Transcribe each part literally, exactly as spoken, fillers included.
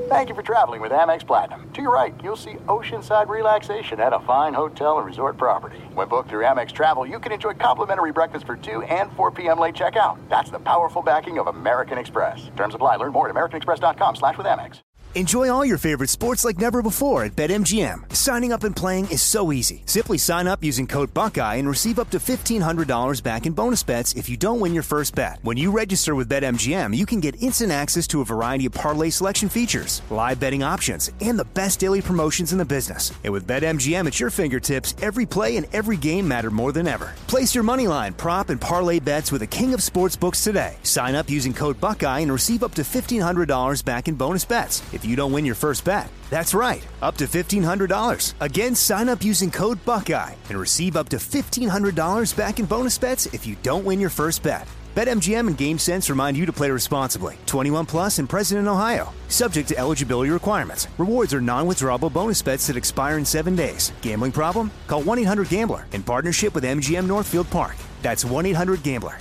Thank you for traveling with Amex Platinum. To your right, you'll see oceanside relaxation at a fine hotel and resort property. When booked through Amex Travel, you can enjoy complimentary breakfast for two and four p.m. late checkout. That's the powerful backing of American Express. Terms apply. Learn more at americanexpress.com slash with Amex. Enjoy all your favorite sports like never before at BetMGM. Signing up and playing is so easy. Simply sign up using code Buckeye and receive up to fifteen hundred dollars back in bonus bets if you don't win your first bet. When you register with BetMGM, you can get instant access to a variety of parlay selection features, live betting options, and the best daily promotions in the business. And with BetMGM at your fingertips, every play and every game matter more than ever. Place your moneyline, prop, and parlay bets with the king of sportsbooks today. Sign up using code Buckeye and receive up to fifteen hundred dollars back in bonus bets if you don't win your first bet. That's right, up to fifteen hundred dollars. Again, sign up using code Buckeye and receive up to fifteen hundred dollars back in bonus bets if you don't win your first bet. BetMGM and GameSense remind you to play responsibly. twenty-one plus and present in Ohio. Subject to eligibility requirements. Rewards are non-withdrawable bonus bets that expire in seven days. Gambling problem? Call one eight hundred gambler in partnership with M G M Northfield Park. That's one eight hundred gambler.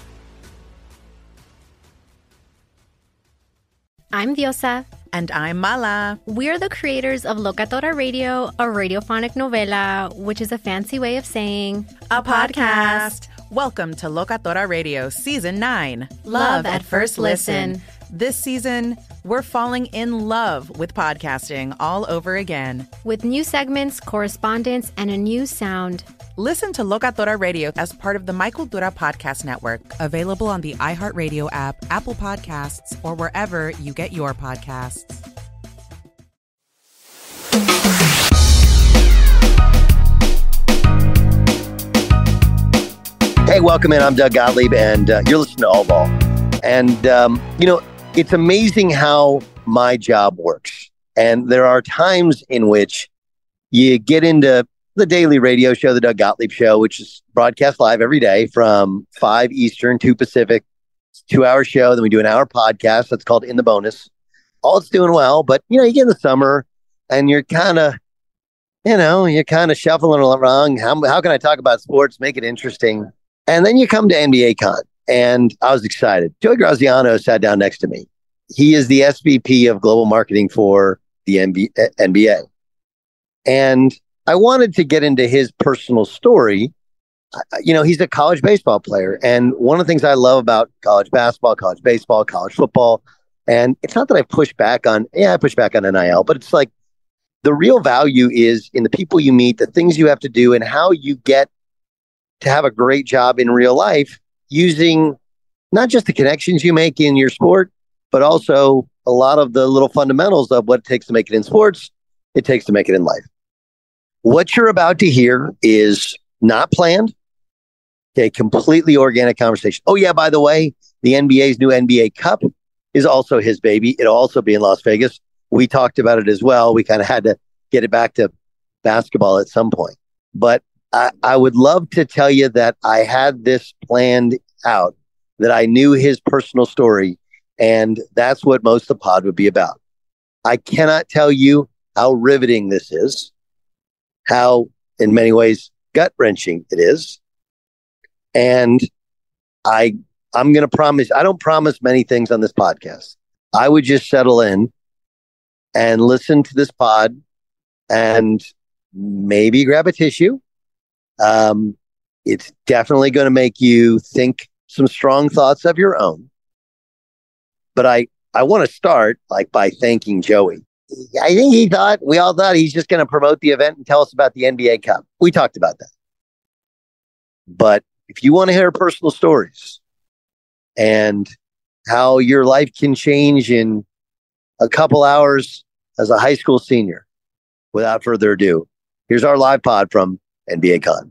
I'm Diosa. And I'm Mala. We're the creators of Locatora Radio, a radiophonic novela, which is a fancy way of saying a podcast. Welcome to Locatora Radio Season nine. Love at First Listen. This season, we're falling in love with podcasting all over again. With new segments, correspondence, and a new sound. Listen to Locatora Radio as part of the My Cultura Podcast Network. Available on the iHeartRadio app, Apple Podcasts, or wherever you get your podcasts. Hey, welcome in. I'm Doug Gottlieb, and uh, you're listening to All Ball. And, um, you know, it's amazing how my job works. And there are times in which you get into the daily radio show, the Doug Gottlieb Show, which is broadcast live every day from five Eastern, two Pacific. It's a two-hour show. Then we do an hour podcast that's called In the Bonus. All it's doing well, but, you know, you get in the summer and you're kind of, you know, you're kind of shuffling around. How, how can I talk about sports, make it interesting? And then you come to N B A Con, and I was excited. Joey Graziano sat down next to me. He is the S V P of global marketing for the N B A. And I wanted to get into his personal story. You know, he's a college baseball player. And one of the things I love about college basketball, college baseball, college football, and it's not that I push back on, yeah, I push back on N I L, but it's like the real value is in the people you meet, the things you have to do, and how you get to have a great job in real life using not just the connections you make in your sport, but also a lot of the little fundamentals of what it takes to make it in sports, it takes to make it in life. What you're about to hear is not planned. Okay, completely organic conversation. Oh, yeah, by the way, the N B A's new N B A Cup is also his baby. It'll also be in Las Vegas. We talked about it as well. We kind of had to get it back to basketball at some point. But I, I would love to tell you that I had this planned out, that I knew his personal story, and that's what most of the pod would be about. I cannot tell you how riveting this is, how, in many ways, gut-wrenching it is. And I, I'm going to promise, I don't promise many things on this podcast. I would just settle in and listen to this pod and maybe grab a tissue. Um, it's definitely going to make you think some strong thoughts of your own. But I, I want to start like by thanking Joey. I think he thought, we all thought he's just going to promote the event and tell us about the N B A Cup. We talked about that. But if you want to hear personal stories and how your life can change in a couple hours as a high school senior, without further ado, here's our live pod from N B A Con.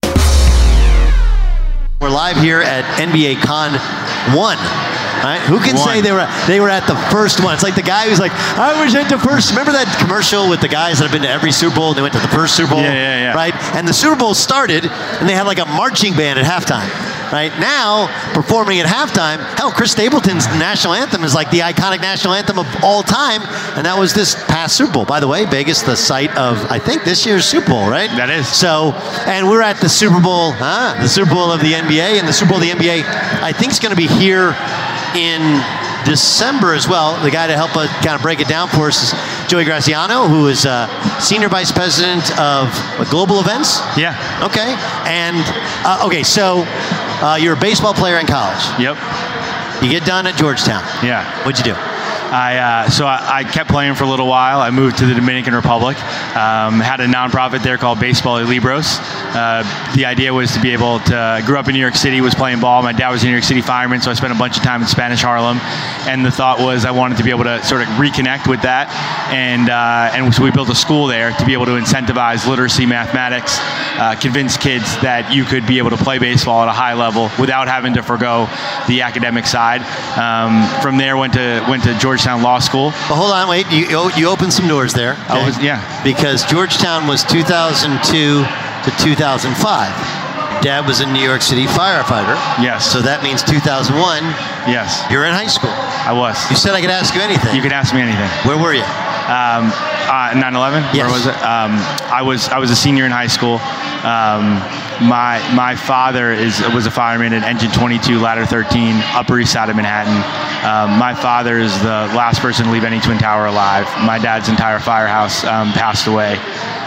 We're live here at N B A Con one. Right? Who can one. say they were they were at the first one? It's like the guy who's like, I was at the first. Remember that commercial with the guys that have been to every Super Bowl and they went to the first Super Bowl? Yeah, yeah, yeah. Right? And the Super Bowl started and they had like a marching band at halftime. Right? Now, performing at halftime, hell, Chris Stapleton's national anthem is like the iconic national anthem of all time. And that was this past Super Bowl. By the way, Vegas, the site of, I think, this year's Super Bowl, right? That is. So, and we're at the Super Bowl, huh? The Super Bowl of the N B A. And the Super Bowl of the N B A, I think, is going to be here in December as well. The guy to help us kind of break it down for us is Joey Graziano, who is uh, Senior Vice President of uh, Global Events. Yeah. Okay. And, uh, okay, so uh, you're a baseball player in college. Yep. You get done at Georgetown. Yeah. What'd you do? I uh, so I, I kept playing for a little while. I moved to the Dominican Republic. Um, had a nonprofit there called Baseball y Libros. Uh, the idea was to be able to. I grew up in New York City, was playing ball. My dad was a New York City fireman, so I spent a bunch of time in Spanish Harlem. And the thought was I wanted to be able to sort of reconnect with that. And uh, and so we built a school there to be able to incentivize literacy, mathematics, uh, convince kids that you could be able to play baseball at a high level without having to forgo the academic side. Um, from there, went to went to Georgetown Law School. But hold on, wait. You you opened some doors there. Okay? I was, yeah. Because Georgetown was two thousand two to two thousand five. Dad was a New York City firefighter. Yes. So that means two thousand one. Yes. You're in high school. I was. You said I could ask you anything. You could ask me anything. Where were you? Um, uh, nine eleven. Yes. Where was it? Um, I was I was a senior in high school. Um, my my father is was a fireman at Engine twenty-two, Ladder thirteen, Upper East Side of Manhattan. Um, my father is the last person to leave any Twin Tower alive. My dad's entire firehouse um, passed away.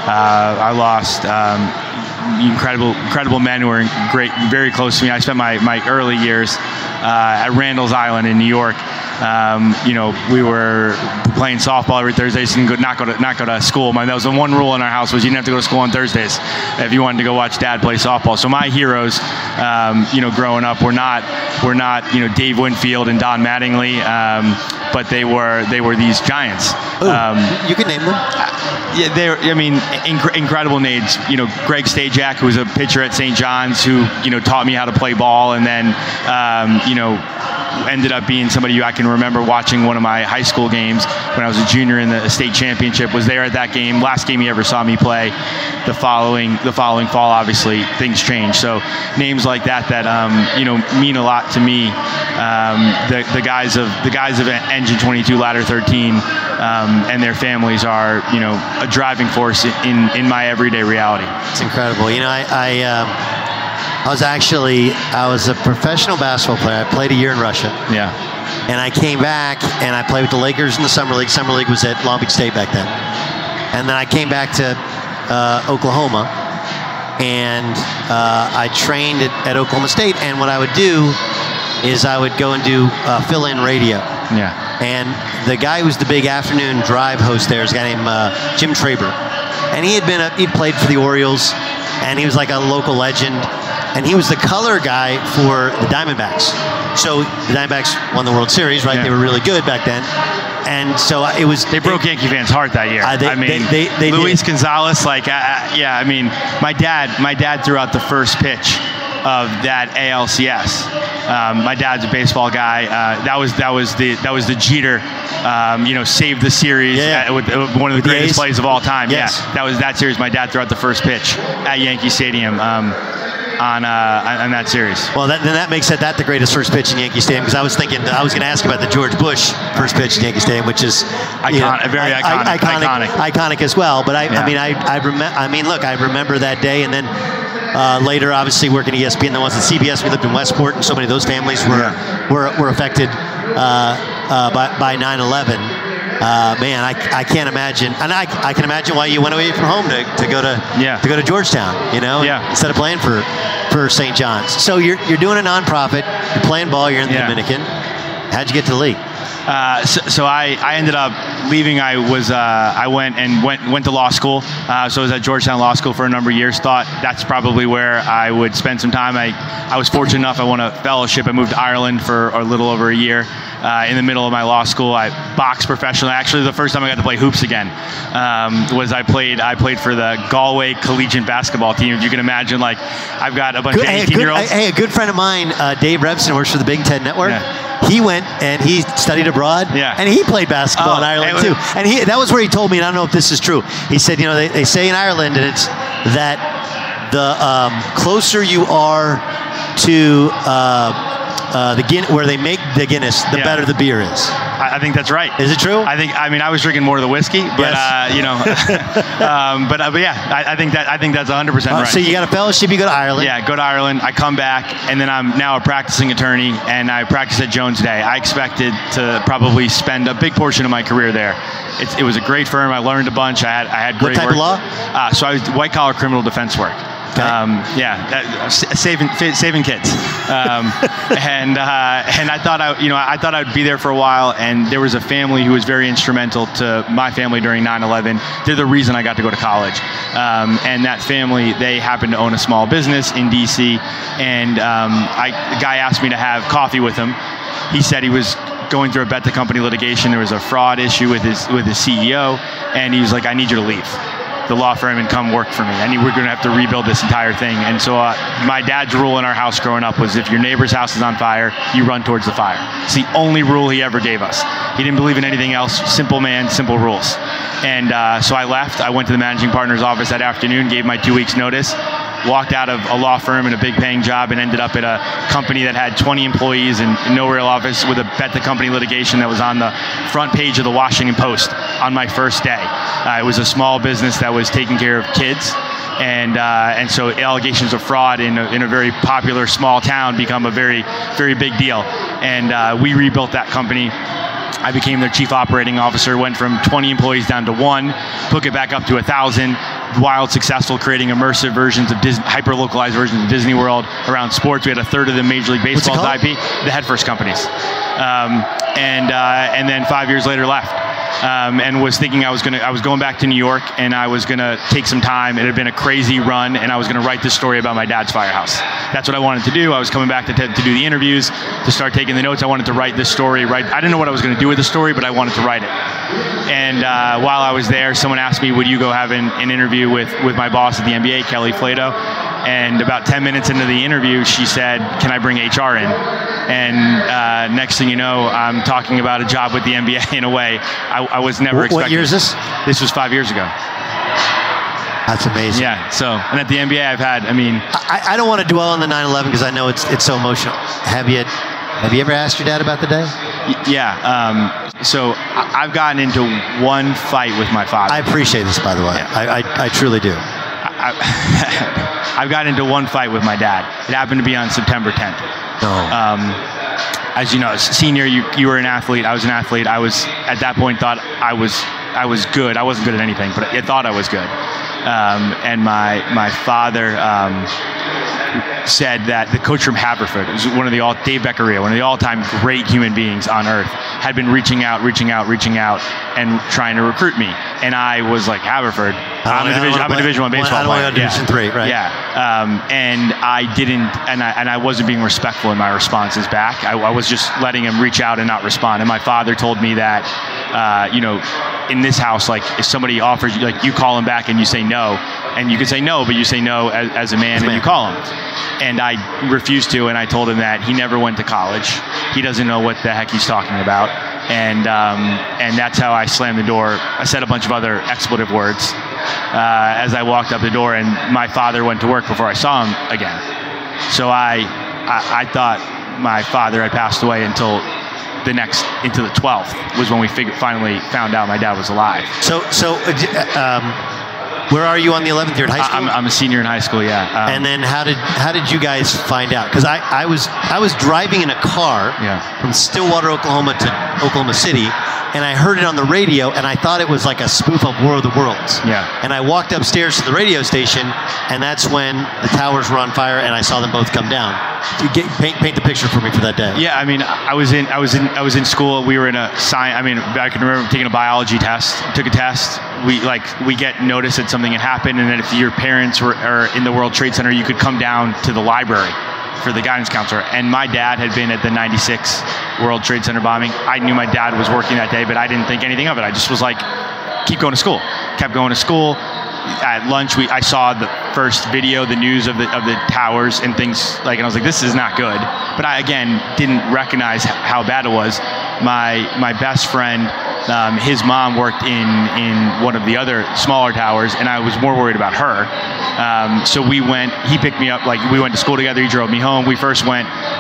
Uh, I lost um, incredible incredible men who were great, very close to me. I spent my, my early years uh, at Randall's Island in New York. Um, you know, we were playing softball every Thursday, so you could not go to not go to school. My, that was the one rule in our house, was you didn't have to go to school on Thursdays if you wanted to go watch Dad play softball. So my heroes, um, you know, growing up, were not were not you know Dave Winfield and Don Mattingly, um, but they were they were these giants. Ooh, um, you can name them. Yeah, they're. I mean, inc- incredible names. You know, Greg Stajak, who was a pitcher at Saint John's, who you know taught me how to play ball, and then um, you know. ended up being somebody who I can remember watching one of my high school games when I was a junior in the state championship. Was there at that game. Last game he ever saw me play. The following the following fall, obviously things changed. So names like that that um, you know mean a lot to me. Um, the the guys of the guys of Engine twenty-two, Ladder thirteen, um, and their families are you know a driving force in in my everyday reality. It's incredible. You know, I. I um... I was actually, I was a professional basketball player. I played a year in Russia. Yeah. And I came back and I played with the Lakers in the Summer League. Summer League was at Long Beach State back then. And then I came back to uh, Oklahoma and uh, I trained at, at Oklahoma State. And what I would do is I would go and do uh, fill-in radio. Yeah. And the guy who was the big afternoon drive host there is a guy named uh, Jim Traber. And he had been, a, he'd played for the Orioles and he was like a local legend. And he was the color guy for the Diamondbacks. So the Diamondbacks won the World Series, right? Yeah. They were really good back then. And so it was... They broke they, Yankee fans' heart that year. Uh, they, I mean, they, they, they Luis did. Gonzalez, like, uh, yeah, I mean, my dad, my dad threw out the first pitch of that A L C S. Um, my dad's a baseball guy. Uh, that was that was the that was the Jeter, um, you know, saved the series yeah, yeah. At, with, with one of the with greatest the plays of all time. Yes. Yeah, that was that series. My dad threw out the first pitch at Yankee Stadium. Um, On, uh, on that series. Well, that, then that makes it that the greatest first pitch in Yankee Stadium, because I was thinking, I was going to ask about the George Bush first pitch in Yankee Stadium, which is Icon- you know, very I, iconic, I, iconic, iconic, iconic as well. But I, yeah. I mean, I, I remember. I mean, look, I remember that day, and then uh, later, obviously, working at E S P N, then once at C B S, we lived in Westport, and so many of those families were yeah. were, were affected uh, uh, by by nine eleven. Uh, man, I, I can't imagine, and I, I can imagine why you went away from home to, to go to yeah. to go to Georgetown, you know, yeah. instead of playing for for Saint John's. So you're you're doing a nonprofit, you're playing ball, you're in the yeah. Dominican. How'd you get to the league? Uh, so, so I, I ended up leaving. I was uh, I went and went went to law school. Uh, so I was at Georgetown Law School for a number of years. Thought that's probably where I would spend some time. I, I was fortunate enough. I won a fellowship. I moved to Ireland for a little over a year. Uh, in the middle of my law school, I boxed professionally. Actually, the first time I got to play hoops again um, was I played. I played for the Galway Collegiate Basketball team. If you can imagine, like I've got a bunch Good, of hey, eighteen-year-olds. Hey, a good friend of mine, uh, Dave Rebson, works for the Big Ten Network. Yeah. He went and he studied abroad, yeah. and he played basketball oh, in Ireland was, too. And he that was where he told me, and I don't know if this is true. He said, you know, they, they say in Ireland, and it's that the um, closer you are to uh, uh, the Guin- where they make the Guinness, the yeah. better the beer is. I, I think that's right. Is it true? I think. I mean, I was drinking more of the whiskey, but Yes. uh, you know, um, but, uh, but yeah, I, I think that I think that's one hundred percent Uh, right. So you got a fellowship, you go to Ireland. Yeah, go to Ireland. I come back, and then I'm now a practicing attorney, and I practice at Jones Day. I expected to probably spend a big portion of my career there. It, it was a great firm. I learned a bunch. I had I had great What type work. of law? Uh, so I was white collar criminal defense work. Okay. Um, yeah, uh, s- saving f- saving kids, um, and uh, and I thought I you know I thought I'd be there for a while, and there was a family who was very instrumental to my family during nine eleven. They're the reason I got to go to college, um, and that family, they happened to own a small business in D C, and um, I the guy asked me to have coffee with him. He said he was going through a bet the company litigation. There was a fraud issue with his with his C E O, and he was like, I need you to leave the law firm and come work for me. I knew we were going to have to rebuild this entire thing. And so uh, my dad's rule in our house growing up was if your neighbor's house is on fire, you run towards the fire. It's the only rule he ever gave us. He didn't believe in anything else. Simple man, simple rules. And uh, so I left. I went to the managing partner's office that afternoon, gave my two weeks notice, walked out of a law firm and a big paying job, and ended up at a company that had twenty employees and no real office with a bet the company litigation that was on the front page of the Washington Post on my first day. Uh, it was a small business that was taking care of kids. And uh, and so allegations of fraud in a, in a very popular small town become a very, very big deal. And uh, we rebuilt that company. I became their chief operating officer, went from twenty employees down to one, took it back up to one thousand, wild successful, creating immersive versions of Disney, hyper-localized versions of Disney World around sports. We had a third of the Major League Baseball's I P, the Head First companies. Um, and uh, and then five years later left. Um, and was thinking I was gonna, I was going back to New York, and I was gonna take some time. It had been a crazy run, and I was gonna write this story about my dad's firehouse. That's what I wanted to do. I was coming back to, to, to do the interviews, to start taking the notes. I wanted to write this story. Right? I didn't know what I was gonna do with the story, but I wanted to write it. And uh, while I was there, someone asked me, "Would you go have an, an interview with with my boss at the N B A, Kelly Flato?" And about ten minutes into the interview, she said, "Can I bring H R in?" And uh, next thing you know, I'm talking about a job with the N B A in a way I, I was never What, expecting. what year is this? This was five years ago. That's amazing. Yeah. So, and at the N B A, I've had, I mean, I, I don't want to dwell on the nine eleven because I know it's it's so emotional. Have you have you ever asked your dad about the day? y- yeah. Um, so I- I've gotten into one fight with my father. I appreciate this, by the way. Yeah. I, I I truly do. I, I've gotten into one fight with my dad. It happened to be on September tenth. No. Um, as you know, as senior, you you were an athlete. I was an athlete. I was at that point thought I was I was good. I wasn't good at anything, but I thought I was good. Um, and my my father um, said that the coach from Haverford, was one of the all Dave Beccaria, one of the all-time great human beings on earth, had been reaching out, reaching out, reaching out, and trying to recruit me. And I was like, Haverford. I'm a division. I'm a Division One baseball I don't player. want to go to Division Three, right? Yeah. Um, and I didn't, and I and I wasn't being respectful in my responses back. I, I was just letting him reach out and not respond. And my father told me that, uh, you know, in this house, like if somebody offers you, like you call him back and you say no, and you can say no, but you say no as, as a man, and you call him. And I refused to, and I told him that he never went to college. He doesn't know what the heck he's talking about. And um, and that's how I slammed the door. I said a bunch of other expletive words uh, as I walked up the door, and my father went to work before I saw him again. So I, I, I thought my father had passed away until the next, into the twelfth was when we figured, finally found out my dad was alive. So so, uh, um, where are you on the eleventh year in high school? I'm, I'm a senior in high school, yeah. Um, and then how did how did you guys find out? Because I, I was I was driving in a car Yeah. from Stillwater, Oklahoma to Oklahoma City, and I heard it on the radio, and I thought it was like a spoof of War of the Worlds. Yeah. And I walked upstairs to the radio station, and that's when the towers were on fire, and I saw them both come down. You get, paint paint the picture for me for that day. Yeah, I mean, I was in, I was in, I was in school. We were in a science. I mean, I can remember taking a biology test. Took a test. We like we get notice that something had happened, and that if your parents were are in the World Trade Center, you could come down to the library for the guidance counselor. And my dad had been at the ninety-six World Trade Center bombing. I knew my dad was working that day, but I didn't think anything of it. I just was like, keep going to school. Kept going to school. At lunch, we I saw the first video, the news of the of the towers and things like, and I was like, this is not good. But I again didn't recognize how bad it was. My my best friend, um, his mom worked in in one of the other smaller towers, and I was more worried about her. Um, so we went. He picked me up. Like we went to school together. He drove me home. We first went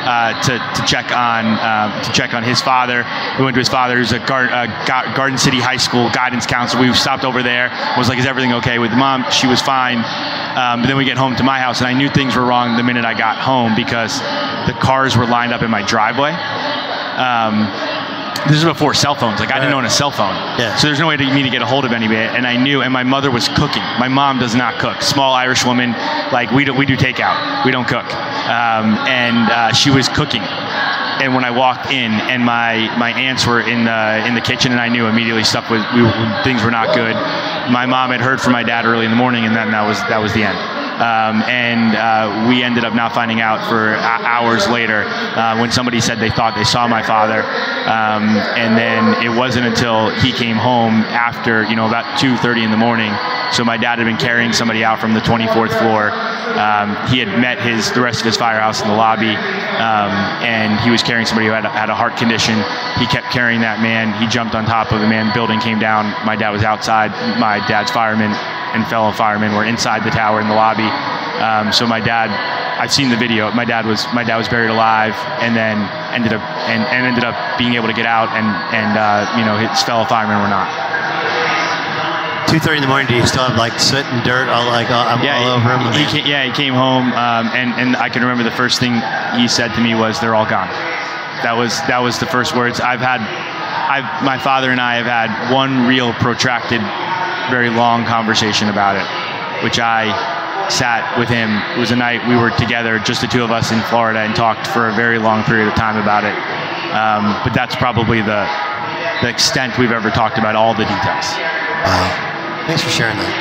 uh, to to check on uh, to check on his father. We went to his father, who's a Gar- uh, Garden City High School guidance counselor. We stopped over there. Was like, is everything okay with mom? She was fine. Um, but then we get home to my house, and I knew things were wrong the minute I got home because the cars were lined up in my driveway. Um, this is before cell phones. Like, I didn't own a cell phone. Yeah. So there's no way to me to get a hold of anybody. And I knew, and my mother was cooking. My mom does not cook. Small Irish woman. Like, we do, we do takeout. We don't cook. Um, and uh, she was cooking. And when I walked in, and my, my aunts were in the in the kitchen, and I knew immediately stuff was we, things were not good. My mom had heard from my dad early in the morning, and then that was that was the end. Um, and uh, we ended up not finding out for hours later uh, when somebody said they thought they saw my father. Um, and then it wasn't until he came home after, you know, about two thirty in the morning. So my dad had been carrying somebody out from the twenty-fourth floor. Um, he had met his the rest of his firehouse in the lobby, um, and he was carrying somebody who had a, had a heart condition. He kept carrying that man. He jumped on top of the man. Building came down. My dad was outside. My dad's firemen and fellow firemen were inside the tower in the lobby. Um, so my dad, I've seen the video. My dad was my dad was buried alive, and then ended up and, and ended up being able to get out, and and uh, you know, his fellow firemen were not. two thirty in the morning, do you still have like soot and dirt all like all, yeah, all over him? He, he came, yeah, he came home, um, and and I can remember the first thing he said to me was, "They're all gone." That was that was the first words. I've had, I've my father and I have had one real protracted, very long conversation about it, which I sat with him. It was a night we were together, just the two of us in Florida, and talked for a very long period of time about it. Um, but that's probably the the extent we've ever talked about all the details. Wow. Thanks for sharing that.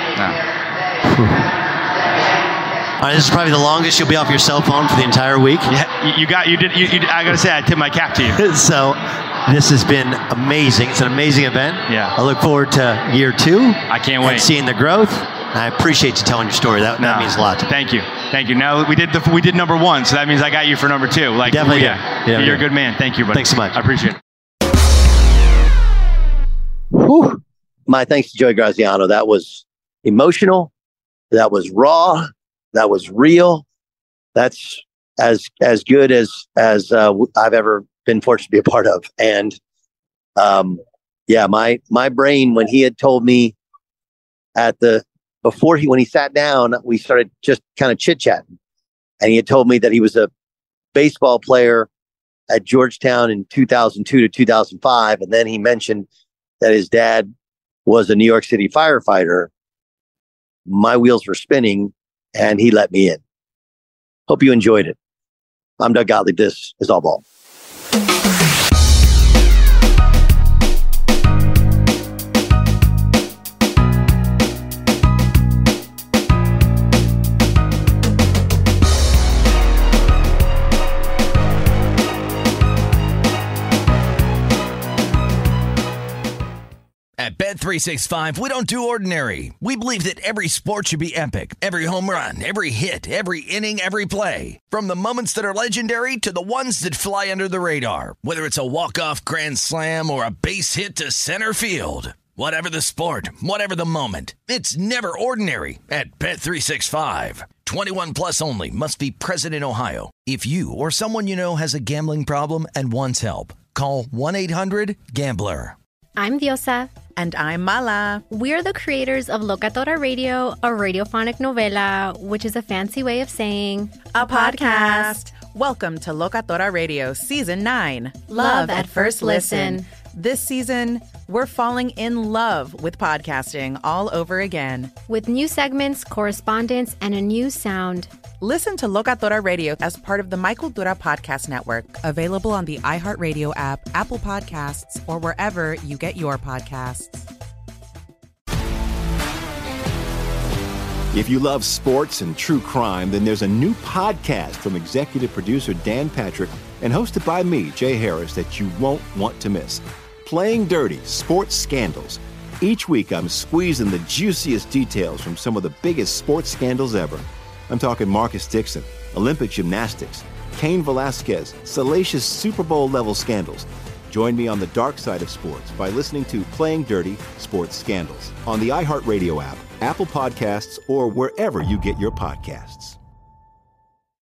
Yeah. All right, this is probably the longest you'll be off your cell phone for the entire week. Yeah, you got, you did, you, you, I gotta say, I tip my cap to you. So, this has been amazing. It's an amazing event. Yeah. I look forward to year two. I can't wait. And seeing the growth. I appreciate you telling your story. That, no, that means a lot. Thank you, thank you. Now we did the we did number one, so that means I got you for number two. Like, definitely, yeah, yeah. You're yeah. a good man. Thank you, buddy. Thanks so much. I appreciate it. Whew. My thanks to Joey Graziano. That was emotional. That was raw. That was real. That's as as good as as uh, I've ever been fortunate to be a part of. And um, yeah, my my brain, when he had told me at the before he when he sat down, we started just kind of chit chatting, and he had told me that he was a baseball player at Georgetown in two thousand two to two thousand five, and then he mentioned that his dad was a New York City firefighter. My wheels were spinning, and he let me in. Hope you enjoyed it. I'm Doug Gottlieb. This is All Ball. At Bet three sixty-five, we don't do ordinary. We believe that every sport should be epic. Every home run, every hit, every inning, every play. From the moments that are legendary to the ones that fly under the radar. Whether it's a walk-off grand slam or a base hit to center field. Whatever the sport, whatever the moment, it's never ordinary at Bet three sixty-five. twenty-one plus only. Must be present in Ohio. If you or someone you know has a gambling problem and wants help, call one eight hundred gambler. I'm Diosa. And I'm Mala. We're the creators of Locatora Radio, a radiophonic novela, which is a fancy way of saying a podcast. Welcome to Locatora Radio Season nine. Love at First Listen. This season, we're falling in love with podcasting all over again. With new segments, correspondence, and a new sound. Listen to Locatora Radio as part of the My Cultura Podcast Network. Available on the iHeartRadio app, Apple Podcasts, or wherever you get your podcasts. If you love sports and true crime, then there's a new podcast from executive producer Dan Patrick and hosted by me, Jay Harris, that you won't want to miss. Playing Dirty: Sports Scandals. Each week, I'm squeezing the juiciest details from some of the biggest sports scandals ever. I'm talking Marcus Dixon, Olympic gymnastics, Cain Velasquez, salacious Super Bowl-level scandals. Join me on the dark side of sports by listening to Playing Dirty: Sports Scandals on the iHeartRadio app, Apple Podcasts, or wherever you get your podcasts.